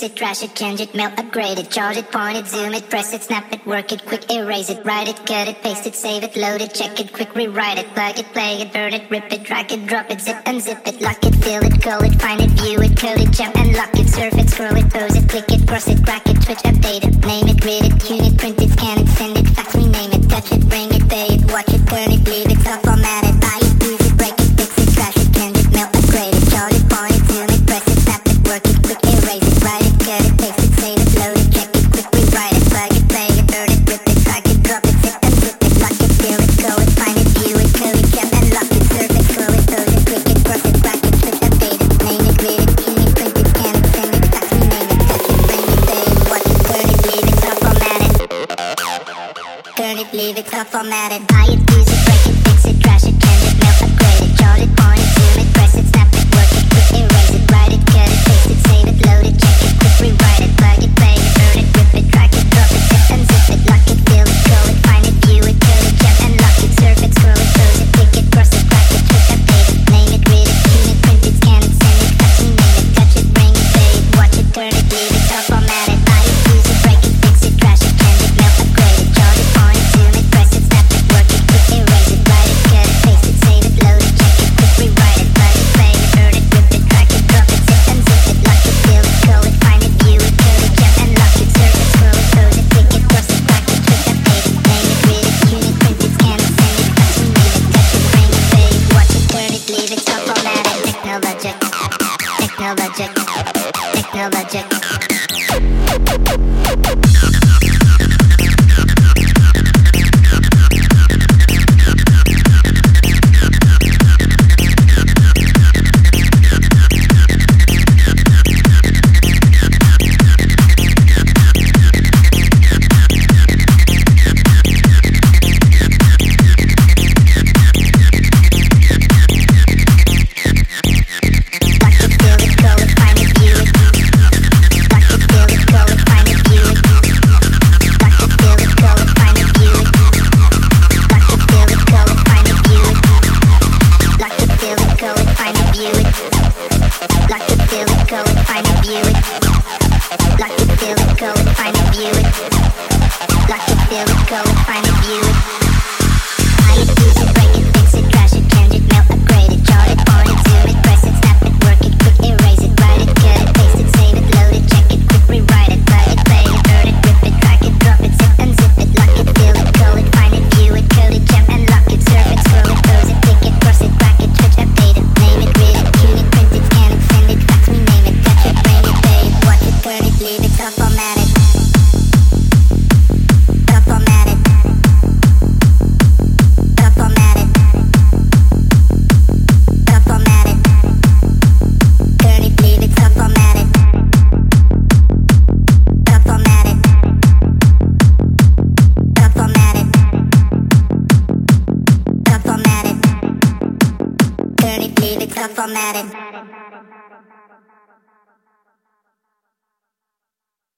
it, trash it, change it, mail, upgrade it, charge it, point it, zoom it, press it, snap it, work it, quick erase it, write it, cut it, paste it, save it, load it, check it, quick rewrite it, plug it, play it, burn it, rip it, drag it, drop it, zip unzip it, lock it, fill it, call it, find it, view it, code it, jump and lock it, surf it, scroll it, pose it, click it, cross it, crack it, switch, update it, name it, read it, tune it, print it, scan it, send it, fax, rename it, touch it, bring it, pay it, watch it, turn it, leave it, stop, format it, buy it, use it, break it, fix it, trash it, change it, mail, upgrade it, charge it, point it, zoom it, press it, snap it, work it, quick erase it, write it, cut it, paste it, save it, load it, check it, quick rewrite it, plug it, play it, burn it, rip it, drag it, drop it, zip unzip it, lock it, fill it, call it, find it, view it, code it, jump and lock it, surf it, scroll it, pose it, click it, cross it, crack it, switch, update it, name it, read it, tune it, print it, scan it, send it, fax, rename it, touch it, bring it, pay it, watch it, turn it, leave it, stop, format it, turn it, leave it, stop, format it, buy it, use it, break it, fix it, trash it, change it, mail, upgrade it, charge it, point it, zoom it, press it, snap it, work it, quick erase it, write it, cut it, paste it, save it, load it, check it, quick rewrite it, plug it, play it, burn it, rip it, drag it, drop it, zip unzip it, lock it, fill it, call it, find it, view it, code it, jump and lock it, surf it, scroll it, pose it, click it, cross it, crack it, switch, update it, name it, read it, tune it, print it, scan it, send it, fax, rename it, touch it, bring it, pay it, watch it, turn it, leave it, stop, format it, buy it, use it, break it, fix it, trash it, change it, mail, upgrade it, charge it, point it, zoom it, press it, snap it, work it, quick erase it, write it, cut it, paste it, save it, load it, check it, quick rewrite it, plug it, play it, burn it, rip it, drag it, drop it, zip unzip it, lock it, fill it, call it, find it, view it, code it, jump and lock it, surf it, scroll it, pose it, click it, cross it, crack it, switch, update it, name it, read it, tune it, print it, scan it, send it, fax, rename it, touch it, bring it, pay it, watch it, turn it, leave it, stop, format it, technologic, technologic, technologic. Formatted.